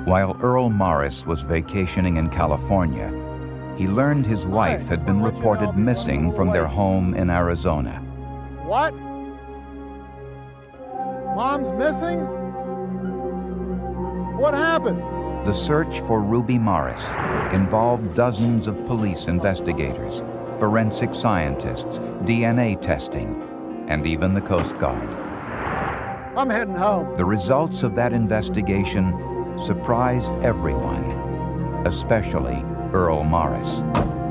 While Earl Morris was vacationing in California, he learned his wife had been reported missing from their home in Arizona. What? Mom's missing? What happened? The search for Ruby Morris involved dozens of police investigators, forensic scientists, DNA testing, and even the Coast Guard. I'm heading home. The results of that investigation surprised everyone, especially Earl Morris.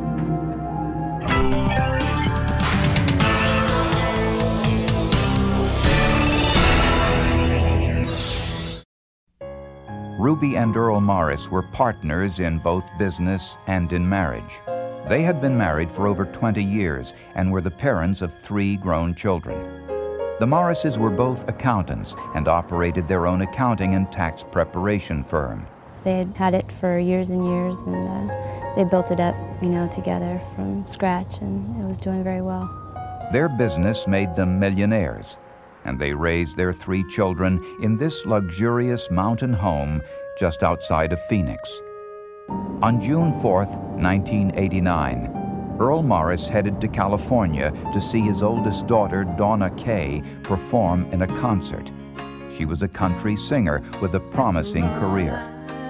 Ruby and Earl Morris were partners in both business and in marriage. They had been married for over 20 years and were the parents of 3 grown children. The Morrises were both accountants and operated their own accounting and tax preparation firm. They had had it for years and years, and they built it up, together from scratch, and it was doing very well. Their business made them millionaires, and they raised their 3 children in this luxurious mountain home just outside of Phoenix. On June 4th, 1989, Earl Morris headed to California to see his oldest daughter, Donna Kay, perform in a concert. She was a country singer with a promising career.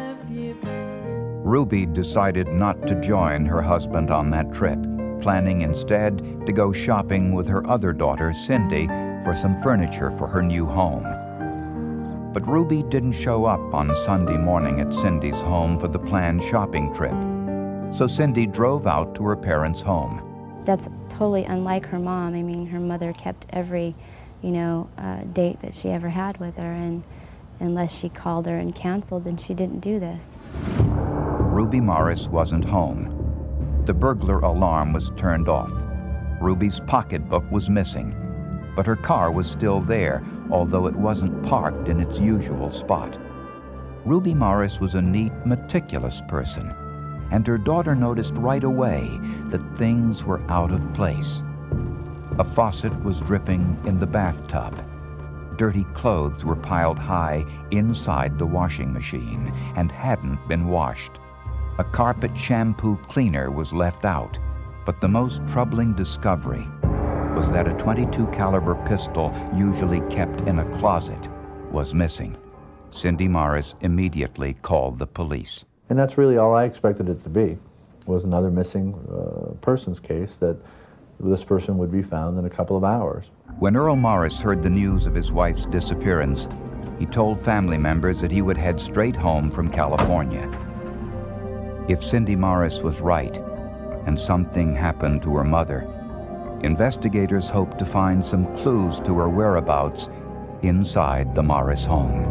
Ruby decided not to join her husband on that trip, planning instead to go shopping with her other daughter, Cindy, for some furniture for her new home. But Ruby didn't show up on Sunday morning at Cindy's home for the planned shopping trip. So Cindy drove out to her parents' home. That's totally unlike her mom. Her mother kept every, date that she ever had with her, and unless she called her and canceled, and she didn't do this. Ruby Morris wasn't home. The burglar alarm was turned off. Ruby's pocketbook was missing, but her car was still there, although it wasn't parked in its usual spot. Ruby Morris was a neat, meticulous person, and her daughter noticed right away that things were out of place. A faucet was dripping in the bathtub. Dirty clothes were piled high inside the washing machine and hadn't been washed. A carpet shampoo cleaner was left out, but the most troubling discovery was that a .22 caliber pistol usually kept in a closet was missing. Cindy Morris immediately called the police. And that's really all I expected it to be, was another missing persons case, that this person would be found in a couple of hours. When Earl Morris heard the news of his wife's disappearance, he told family members that he would head straight home from California. If Cindy Morris was right, and something happened to her mother, investigators hoped to find some clues to her whereabouts inside the Morris home.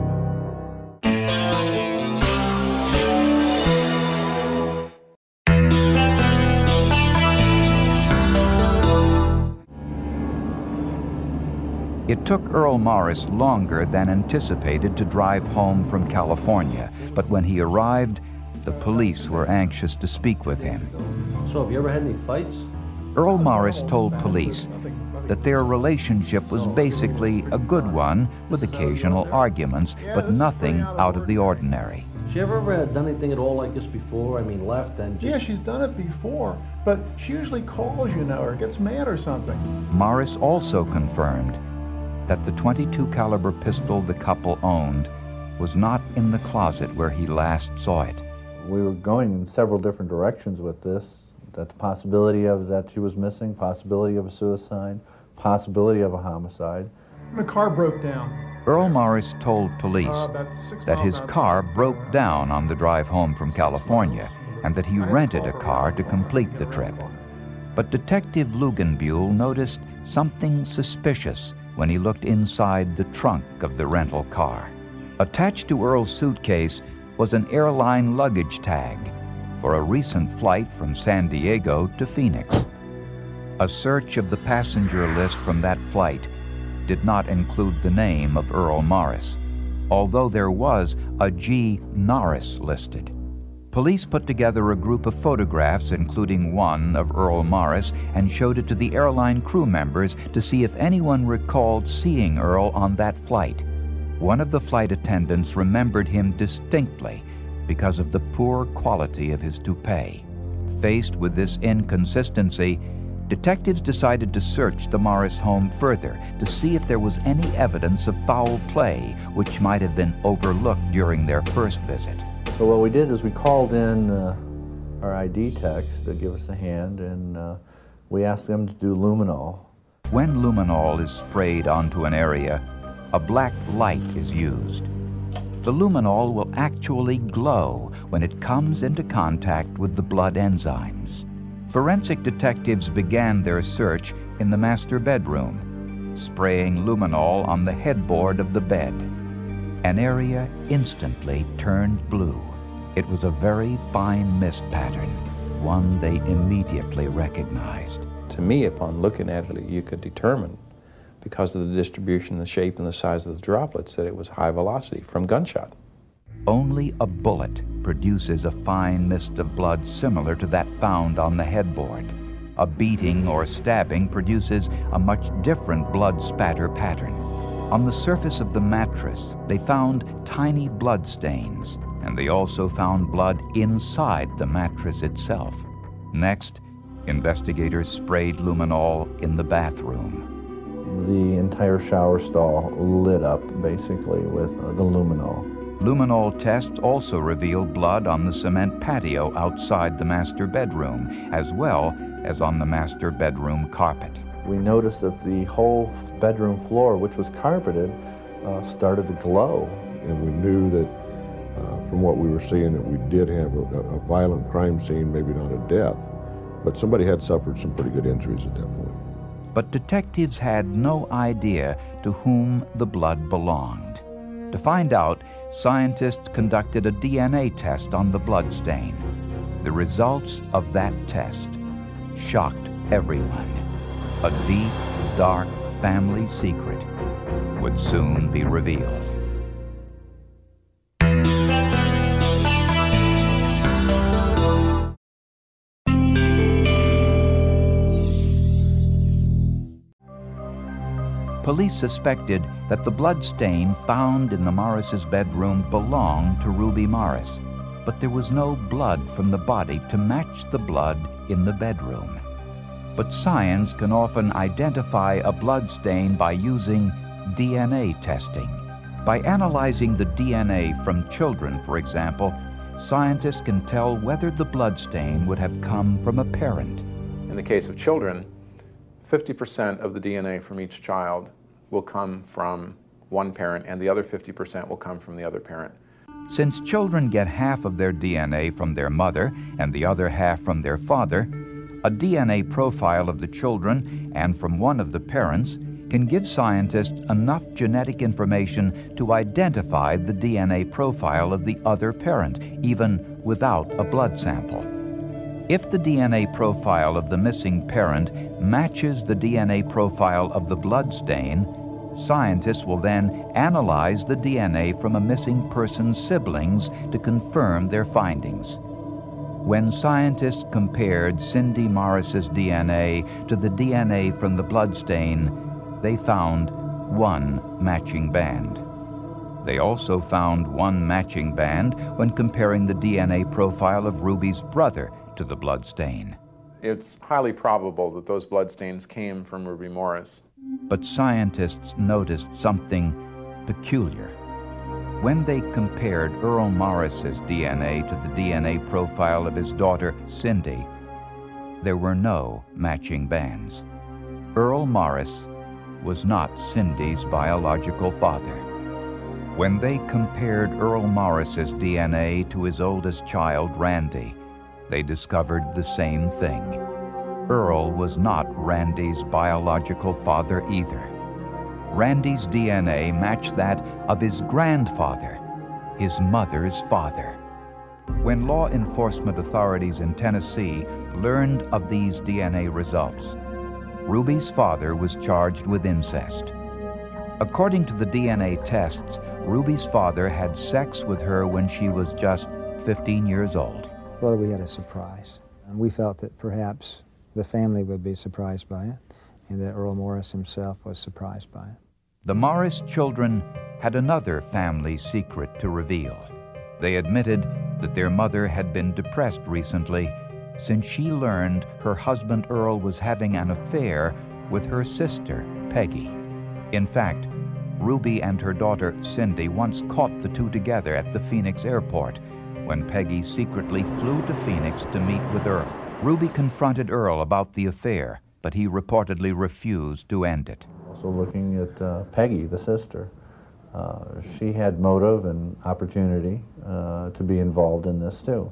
It took Earl Morris longer than anticipated to drive home from California, but when he arrived, the police were anxious to speak with him. So have you ever had any fights? Earl Morris told police that their relationship was basically a good one with occasional arguments, but nothing out of the ordinary. She ever done anything at all like this before? Left and just... Yeah, she's done it before, but she usually calls, or gets mad or something. Morris also confirmed that the .22 caliber pistol the couple owned was not in the closet where he last saw it. We were going in several different directions with this, that the possibility of that she was missing, possibility of a suicide, possibility of a homicide. The car broke down. Earl Morris told police that his car broke down on the drive home from California and that he rented a car to complete the trip. But Detective Lugenbuehl noticed something suspicious when he looked inside the trunk of the rental car. Attached to Earl's suitcase was an airline luggage tag for a recent flight from San Diego to Phoenix. A search of the passenger list from that flight did not include the name of Earl Morris, although there was a G. Norris listed. Police put together a group of photographs, including one of Earl Morris, and showed it to the airline crew members to see if anyone recalled seeing Earl on that flight. One of the flight attendants remembered him distinctly because of the poor quality of his toupee. Faced with this inconsistency, detectives decided to search the Morris home further to see if there was any evidence of foul play which might have been overlooked during their first visit. So what we did is we called in our ID techs to give us a hand, and we asked them to do luminol. When luminol is sprayed onto an area, a black light is used. The luminol will actually glow when it comes into contact with the blood enzymes. Forensic detectives began their search in the master bedroom, spraying luminol on the headboard of the bed. An area instantly turned blue. It was a very fine mist pattern, one they immediately recognized. To me, upon looking at it, you could determine, because of the distribution, the shape, and the size of the droplets, that it was high velocity from gunshot. Only a bullet produces a fine mist of blood similar to that found on the headboard. A beating or stabbing produces a much different blood spatter pattern. On the surface of the mattress, they found tiny blood stains, and they also found blood inside the mattress itself. Next, investigators sprayed luminol in the bathroom. The entire shower stall lit up, basically, with the luminol. Luminol tests also revealed blood on the cement patio outside the master bedroom, as well as on the master bedroom carpet. We noticed that the whole bedroom floor, which was carpeted, started to glow. And we knew that from what we were seeing that we did have a violent crime scene, maybe not a death, but somebody had suffered some pretty good injuries at that point. But detectives had no idea to whom the blood belonged. To find out, scientists conducted a DNA test on the blood stain. The results of that test shocked everyone. A deep, dark family secret would soon be revealed. Police suspected that the blood stain found in the Morris's bedroom belonged to Ruby Morris, but there was no blood from the body to match the blood in the bedroom. But science can often identify a blood stain by using DNA testing. By analyzing the DNA from children, for example, scientists can tell whether the blood stain would have come from a parent. In the case of children, 50% of the DNA from each child will come from one parent, and the other 50% will come from the other parent. Since children get half of their DNA from their mother and the other half from their father, a DNA profile of the children and from one of the parents can give scientists enough genetic information to identify the DNA profile of the other parent, even without a blood sample. If the DNA profile of the missing parent matches the DNA profile of the blood stain, scientists will then analyze the DNA from a missing person's siblings to confirm their findings. When scientists compared Cindy Morris's DNA to the DNA from the blood stain, they found one matching band. They also found one matching band when comparing the DNA profile of Ruby's brother to the blood stain. It's highly probable that those bloodstains came from Ruby Morris. But scientists noticed something peculiar. When they compared Earl Morris's DNA to the DNA profile of his daughter, Cindy, there were no matching bands. Earl Morris was not Cindy's biological father. When they compared Earl Morris's DNA to his oldest child, Randy, they discovered the same thing. Earl was not Randy's biological father either. Randy's DNA matched that of his grandfather, his mother's father. When law enforcement authorities in Tennessee learned of these DNA results, Ruby's father was charged with incest. According to the DNA tests, Ruby's father had sex with her when she was just 15 years old. Well, we had a surprise. And we felt that perhaps the family would be surprised by it, and that Earl Morris himself was surprised by it. The Morris children had another family secret to reveal. They admitted that their mother had been depressed recently since she learned her husband Earl was having an affair with her sister, Peggy. In fact, Ruby and her daughter, Cindy, once caught the two together at the Phoenix airport when Peggy secretly flew to Phoenix to meet with Earl. Ruby confronted Earl about the affair, but he reportedly refused to end it. Also looking at Peggy, the sister. She had motive and opportunity to be involved in this too.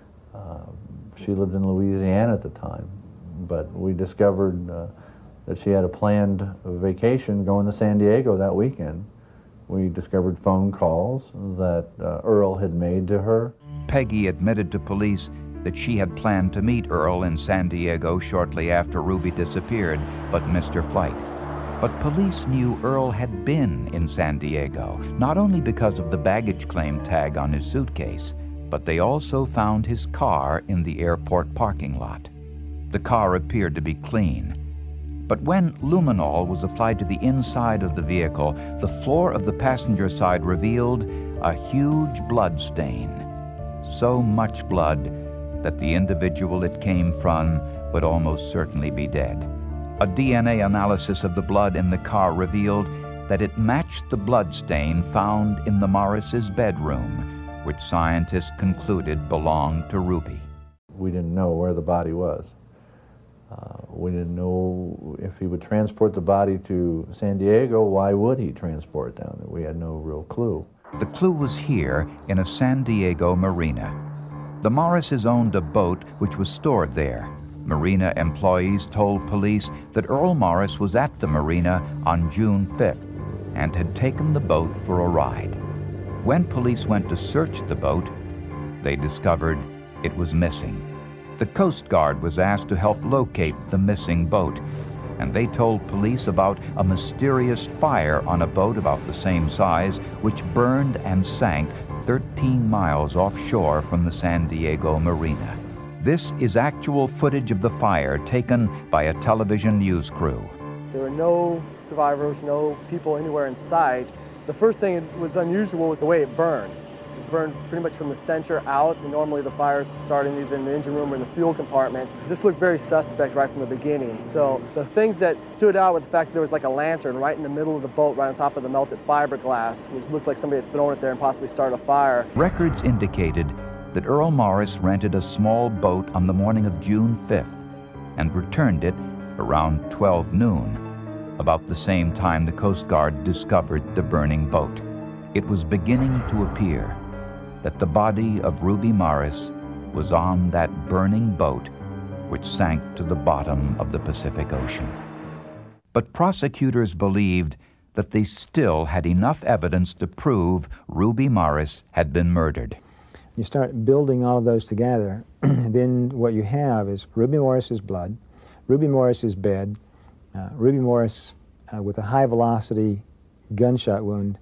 She lived in Louisiana at the time, but we discovered that she had a planned vacation going to San Diego that weekend. We discovered phone calls that Earl had made to her. Peggy admitted to police that she had planned to meet Earl in San Diego shortly after Ruby disappeared, but missed her flight. But police knew Earl had been in San Diego, not only because of the baggage claim tag on his suitcase, but they also found his car in the airport parking lot. The car appeared to be clean. But when luminol was applied to the inside of the vehicle, the floor of the passenger side revealed a huge blood stain. So much blood that the individual it came from would almost certainly be dead. A DNA analysis of the blood in the car revealed that it matched the blood stain found in the Morris' bedroom, which scientists concluded belonged to Ruby. We didn't know where the body was. We didn't know if he would transport the body to San Diego. Why would he transport it down there? We had no real clue. The clue was here in a San Diego marina. The Morrises owned a boat which was stored there. Marina employees told police that Earl Morris was at the marina on June 5th and had taken the boat for a ride. When police went to search the boat, they discovered it was missing. The Coast Guard was asked to help locate the missing boat, and they told police about a mysterious fire on a boat about the same size which burned and sank 13 miles offshore from the San Diego marina. This is actual footage of the fire taken by a television news crew. There were no survivors, no people anywhere in sight. The first thing that was unusual was the way it burned. It burned pretty much from the center out, and normally the fire's starting either in the engine room or in the fuel compartment. It just looked very suspect right from the beginning. So the things that stood out were the fact that there was like a lantern right in the middle of the boat, right on top of the melted fiberglass, which looked like somebody had thrown it there and possibly started a fire. Records indicated that Earl Morris rented a small boat on the morning of June 5th and returned it around 12 noon, about the same time the Coast Guard discovered the burning boat. It was beginning to appear that the body of Ruby Morris was on that burning boat which sank to the bottom of the Pacific Ocean. But prosecutors believed that they still had enough evidence to prove Ruby Morris had been murdered. You start building all of those together, then what you have is Ruby Morris's blood, Ruby Morris's bed, Ruby Morris with a high-velocity gunshot wound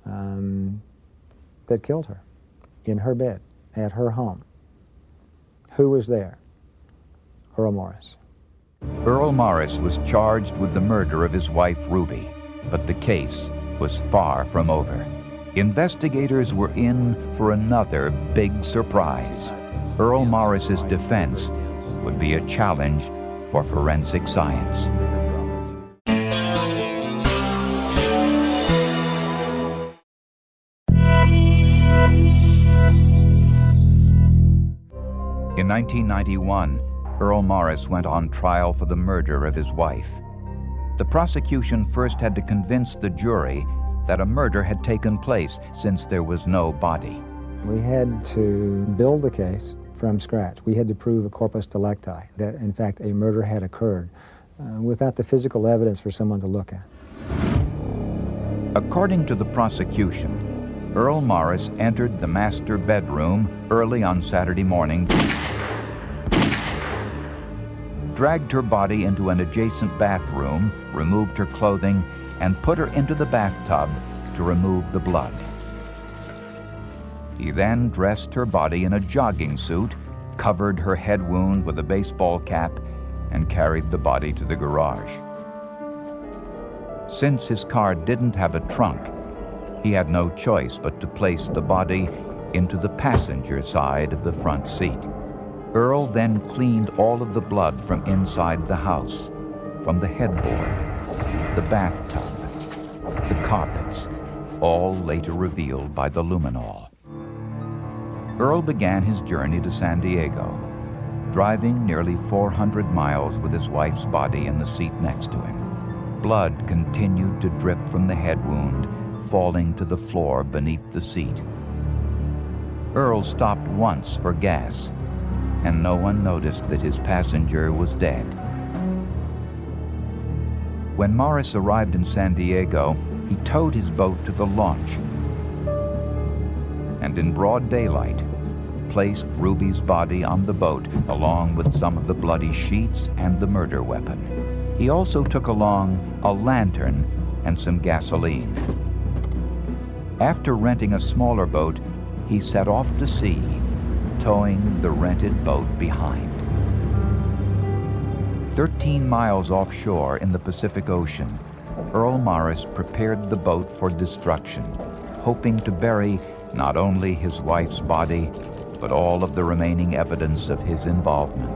that killed her in her bed at her home. Who was there? Earl Morris. Earl Morris was charged with the murder of his wife, Ruby, but the case was far from over. Investigators were in for another big surprise. Earl Morris's defense would be a challenge for forensic science. In 1991, Earl Morris went on trial for the murder of his wife. The prosecution first had to convince the jury that a murder had taken place since there was no body. We had to build the case from scratch. We had to prove a corpus delicti, that in fact a murder had occurred, without the physical evidence for someone to look at. According to the prosecution, Earl Morris entered the master bedroom early on Saturday morning, dragged her body into an adjacent bathroom, removed her clothing, and put her into the bathtub to remove the blood. He then dressed her body in a jogging suit, covered her head wound with a baseball cap, and carried the body to the garage. Since his car didn't have a trunk, he had no choice but to place the body into the passenger side of the front seat. Earl then cleaned all of the blood from inside the house, from the headboard, the bathtub, the carpets, all later revealed by the luminol. Earl began his journey to San Diego, driving nearly 400 miles with his wife's body in the seat next to him. Blood continued to drip from the head wound, falling to the floor beneath the seat. Earl stopped once for gas, and no one noticed that his passenger was dead. When Morris arrived in San Diego, he towed his boat to the launch and in broad daylight placed Ruby's body on the boat along with some of the bloody sheets and the murder weapon. He also took along a lantern and some gasoline. After renting a smaller boat, he set off to sea, towing the rented boat behind. 13 miles offshore in the Pacific Ocean, Earl Morris prepared the boat for destruction, hoping to bury not only his wife's body, but all of the remaining evidence of his involvement.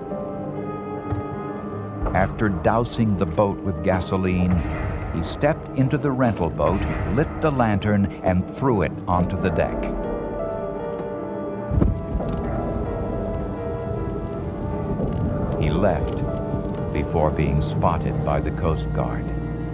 After dousing the boat with gasoline, he stepped into the rental boat, lit the lantern, and threw it onto the deck. He left before being spotted by the Coast Guard.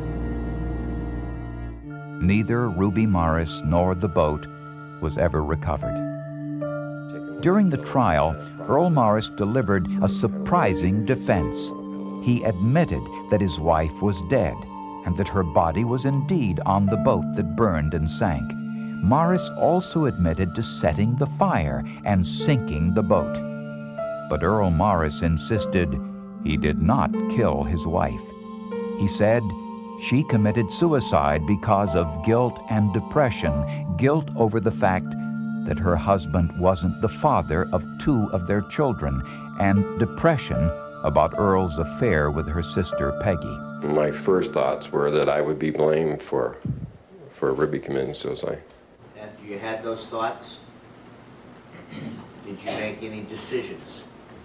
Neither Ruby Morris nor the boat was ever recovered. During the trial, Earl Morris delivered a surprising defense. He admitted that his wife was dead and that her body was indeed on the boat that burned and sank. Morris also admitted to setting the fire and sinking the boat. But Earl Morris insisted he did not kill his wife. He said she committed suicide because of guilt and depression, guilt over the fact that her husband wasn't the father of 2 of their children, and depression about Earl's affair with her sister Peggy. My first thoughts were that I would be blamed for Ruby committing suicide. After you had those thoughts, did you make any decisions?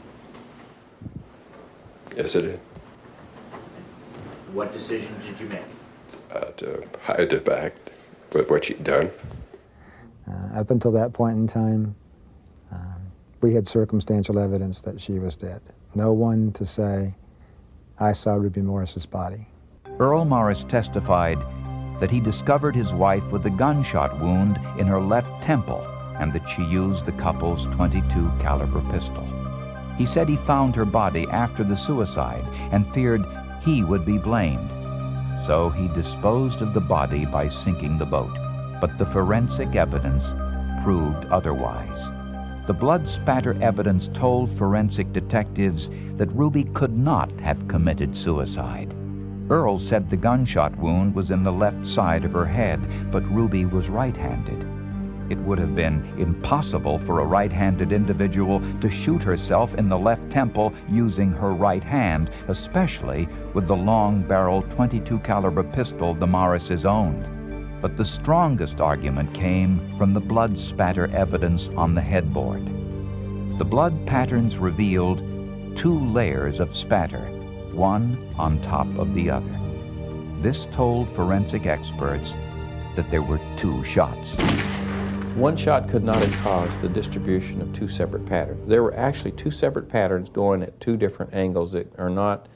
Yes, I did. What decisions did you make? To hide the fact with what she'd done. Up until that point in time, we had circumstantial evidence that she was dead. No one to say, I saw Ruby Morris's body. Earl Morris testified that he discovered his wife with a gunshot wound in her left temple and that she used the couple's .22 caliber pistol. He said he found her body after the suicide and feared he would be blamed. So he disposed of the body by sinking the boat. But the forensic evidence proved otherwise. The blood spatter evidence told forensic detectives that Ruby could not have committed suicide. Earl said the gunshot wound was in the left side of her head, but Ruby was right-handed. It would have been impossible for a right-handed individual to shoot herself in the left temple using her right hand, especially with the long-barreled .22 caliber pistol the Morrises owned. But the strongest argument came from the blood spatter evidence on the headboard. The blood patterns revealed 2 layers of spatter, one on top of the other. This told forensic experts that there were 2 shots. One shot could not have caused the distribution of 2 separate patterns. There were actually 2 separate patterns going at 2 different angles that are not,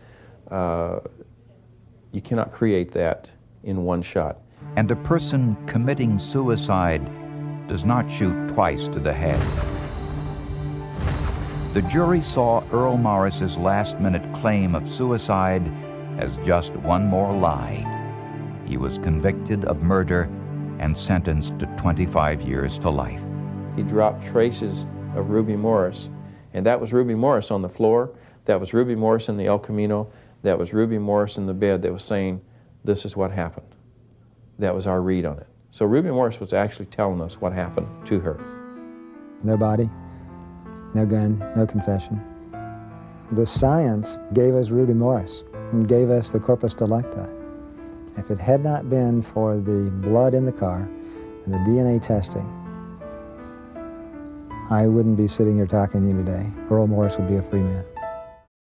you cannot create that in one shot. And a person committing suicide does not shoot twice to the head. The jury saw Earl Morris's last-minute claim of suicide as just one more lie. He was convicted of murder and sentenced to 25 years to life. He dropped traces of Ruby Morris, and that was Ruby Morris on the floor, that was Ruby Morris in the El Camino, that was Ruby Morris in the bed that was saying, this is what happened. That was our read on it. So Ruby Morris was actually telling us what happened to her. No body, no gun, no confession. The science gave us Ruby Morris and gave us the corpus delicti. If it had not been for the blood in the car and the DNA testing, I wouldn't be sitting here talking to you today. Earl Morris would be a free man.